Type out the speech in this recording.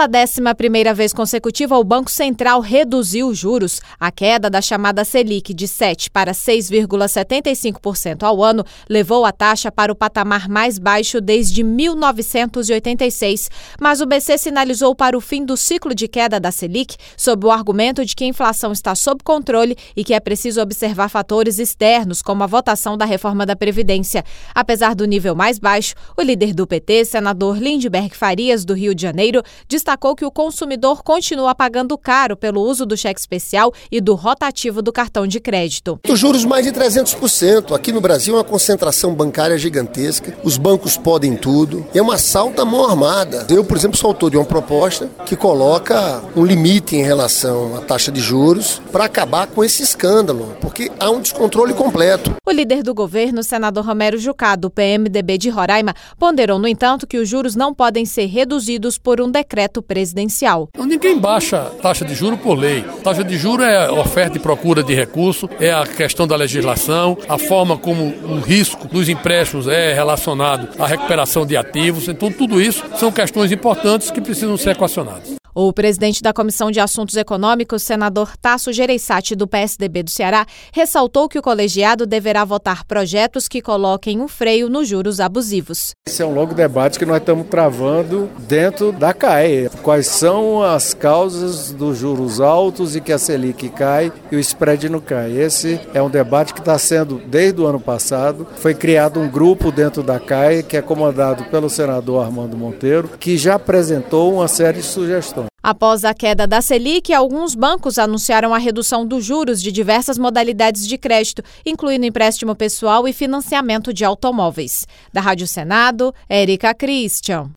Pela 11ª vez consecutiva, o Banco Central reduziu os juros. A queda da chamada Selic de 7% para 6,75% ao ano levou a taxa para o patamar mais baixo desde 1986. Mas o BC sinalizou para o fim do ciclo de queda da Selic sob o argumento de que a inflação está sob controle e que é preciso observar fatores externos, como a votação da reforma da Previdência. Apesar do nível mais baixo, o líder do PT, senador Lindbergh Farias, do Rio de Janeiro, destacou que o consumidor continua pagando caro pelo uso do cheque especial e do rotativo do cartão de crédito. Os juros mais de 300%. Aqui no Brasil é uma concentração bancária gigantesca. Os bancos podem tudo. É uma assalto à mão armada. Eu, por exemplo, sou autor de uma proposta que coloca um limite em relação à taxa de juros para acabar com esse escândalo, porque há um descontrole completo. O líder do governo, senador Romero Jucá, do PMDB de Roraima, ponderou, no entanto, que os juros não podem ser reduzidos por um decreto presidencial. Ninguém baixa taxa de juro por lei. Taxa de juro é oferta e procura de recurso, é a questão da legislação, a forma como o risco dos empréstimos é relacionado à recuperação de ativos. Então, tudo isso são questões importantes que precisam ser equacionadas. O presidente da Comissão de Assuntos Econômicos, senador Tasso Gereissati, do PSDB do Ceará, ressaltou que o colegiado deverá votar projetos que coloquem um freio nos juros abusivos. Esse é um longo debate que nós estamos travando dentro da CAE. Quais são as causas dos juros altos e que a Selic cai e o spread não cai? Esse é um debate que está sendo desde o ano passado. Foi criado um grupo dentro da CAE, que é comandado pelo senador Armando Monteiro, que já apresentou uma série de sugestões. Após a queda da Selic, alguns bancos anunciaram a redução dos juros de diversas modalidades de crédito, incluindo empréstimo pessoal e financiamento de automóveis. Da Rádio Senado, Érica Christian.